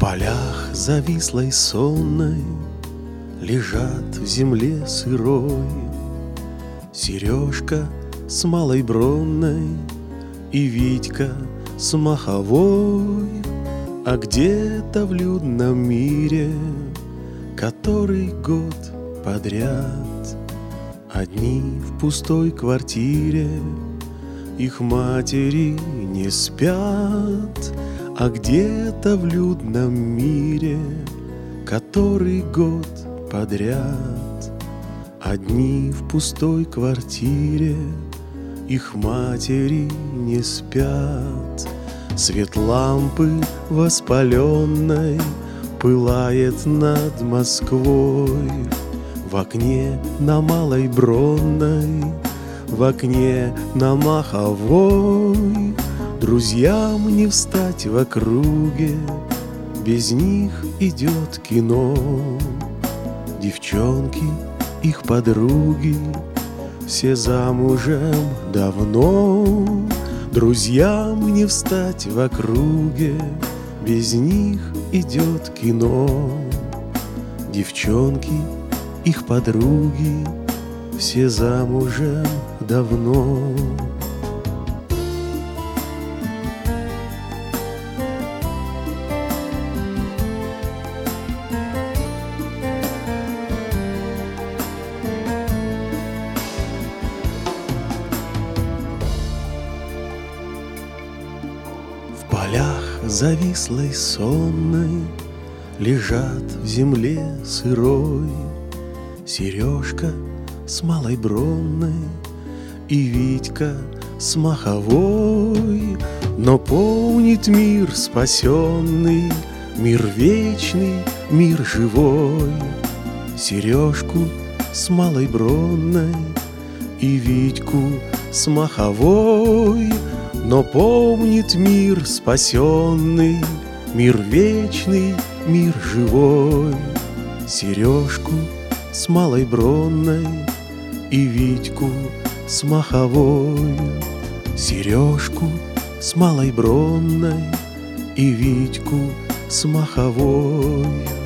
полях завислой сонной лежат в земле сырой Сережка с малой бронной и Витька с маховой. А где-то в людном мире, который год подряд одни в пустой квартире, их матери не спят. А где-то в людном мире, который год подряд одни в пустой квартире, их матери не спят. Свет лампы воспаленной пылает над Москвой. В окне на Малой Бронной, в окне на Маховой. Друзьям не встать в округе, без них идет кино. Девчонки, их подруги, все замужем давно. Друзьям не встать в округе, без них идет кино. Девчонки, их подруги, все замужем давно. В полях завислой сонной лежат в земле сырой Сережка с малой бронной и Витька с маховой. Но помнит мир спасенный, мир вечный, мир живой, Сережку с малой бронной и Витьку с маховой. Но помнит мир спасенный, мир вечный, мир живой, Сережку с малой бронной и Витьку с маховой. Сережку с малой бронной и Витьку с маховой.